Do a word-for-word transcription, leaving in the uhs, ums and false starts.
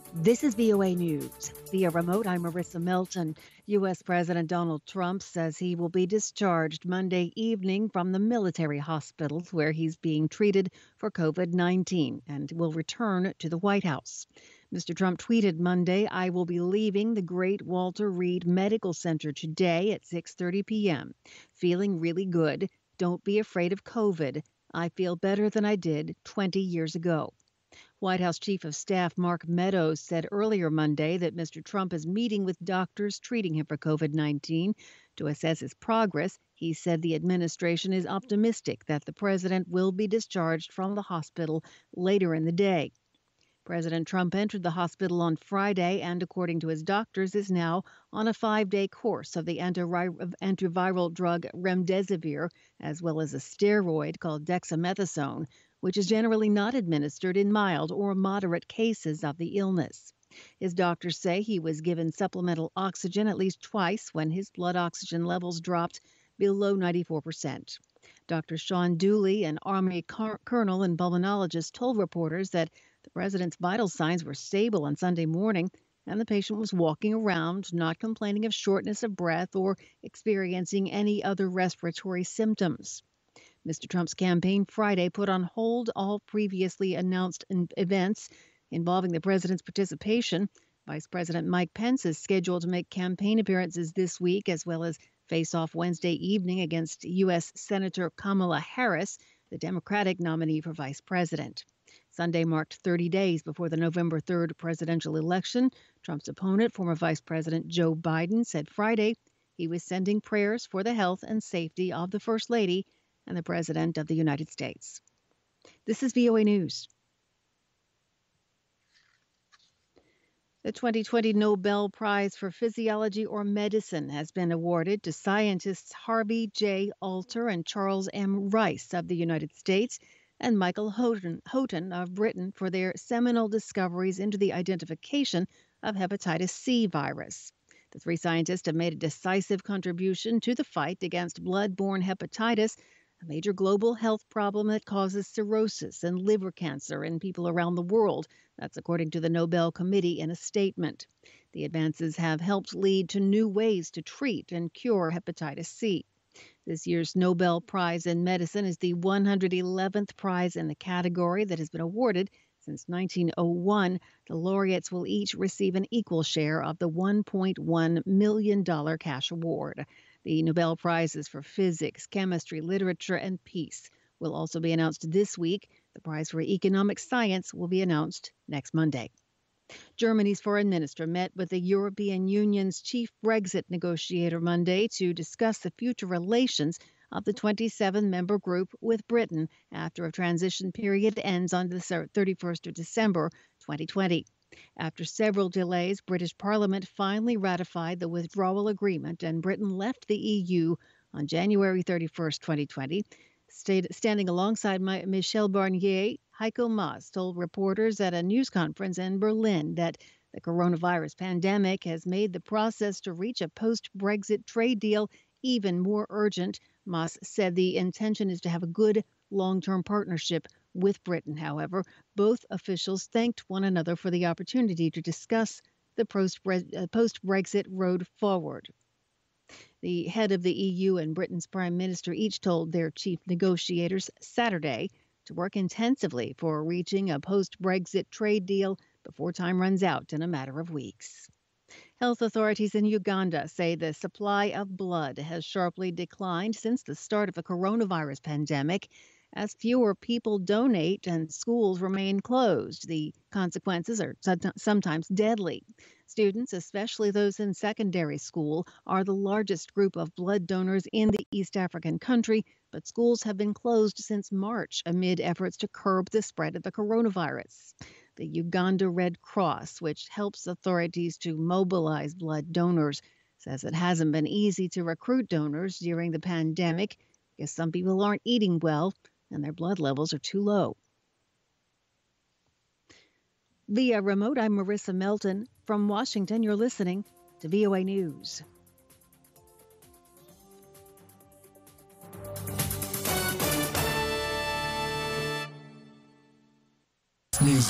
This is V O A News. Via remote, I'm Marissa Melton. U S. President Donald Trump says he will be discharged Monday evening from the military hospitals where he's being treated for COVID nineteen and will return to the White House. Mister Trump tweeted Monday, "I will be leaving the Great Walter Reed Medical Center today at six thirty p.m. Feeling really good. Don't be afraid of COVID. I feel better than I did twenty years ago." White House Chief of Staff Mark Meadows said earlier Monday that Mister Trump is meeting with doctors treating him for COVID nineteen to assess his progress. He said the administration is optimistic that the president will be discharged from the hospital later in the day. President Trump entered the hospital on Friday and, according to his doctors, is now on a five-day course of the antiviral drug remdesivir, as well as a steroid called dexamethasone, which is generally not administered in mild or moderate cases of the illness. His doctors say he was given supplemental oxygen at least twice when his blood oxygen levels dropped below ninety-four percent. Doctor Sean Dooley, an Army car- colonel and pulmonologist, told reporters that the president's vital signs were stable on Sunday morning, and the patient was walking around, not complaining of shortness of breath or experiencing any other respiratory symptoms. Mister Trump's campaign Friday put on hold all previously announced events involving the president's participation. Vice President Mike Pence is scheduled to make campaign appearances this week, as well as face off Wednesday evening against U S. Senator Kamala Harris, the Democratic nominee for vice president. Sunday marked thirty days before the November third presidential election. Trump's opponent, former Vice President Joe Biden, said Friday he was sending prayers for the health and safety of the First Lady and the President of the United States. This is V O A News. The twenty twenty Nobel Prize for Physiology or Medicine has been awarded to scientists Harvey J. Alter and Charles M. Rice of the United States and Michael Houghton, Houghton of Britain for their seminal discoveries into the identification of hepatitis C virus. The three scientists have made a decisive contribution to the fight against blood-borne hepatitis, a major global health problem that causes cirrhosis and liver cancer in people around the world. That's according to the Nobel Committee in a statement. The advances have helped lead to new ways to treat and cure hepatitis C. This year's Nobel Prize in Medicine is the one hundred eleventh prize in the category that has been awarded since nineteen oh one. The laureates will each receive an equal share of the one point one million dollars cash award. The Nobel Prizes for Physics, Chemistry, Literature, and Peace will also be announced this week. The prize for Economic Science will be announced next Monday. Germany's foreign minister met with the European Union's chief Brexit negotiator Monday to discuss the future relations of the twenty-seven member group with Britain after a transition period ends on the thirty-first of December twenty twenty. After several delays, British Parliament finally ratified the withdrawal agreement, and Britain left the E U on January thirty-first, twenty twenty. Stayed, standing alongside my, Michel Barnier, Heiko Maas told reporters at a news conference in Berlin that the coronavirus pandemic has made the process to reach a post-Brexit trade deal even more urgent. Maas said the intention is to have a good long-term partnership with Britain. However, both officials thanked one another for the opportunity to discuss the post-Brexit road forward. The head of the E U and Britain's prime minister each told their chief negotiators Saturday to work intensively for reaching a post-Brexit trade deal before time runs out in a matter of weeks. Health authorities in Uganda say the supply of blood has sharply declined since the start of the coronavirus pandemic. As fewer people donate and schools remain closed, the consequences are sometimes deadly. Students, especially those in secondary school, are the largest group of blood donors in the East African country, but schools have been closed since March amid efforts to curb the spread of the coronavirus. The Uganda Red Cross, which helps authorities to mobilize blood donors, says it hasn't been easy to recruit donors during the pandemic because some people aren't eating well and their blood levels are too low. Via remote, I'm Marissa Melton. From Washington, you're listening to V O A News. News.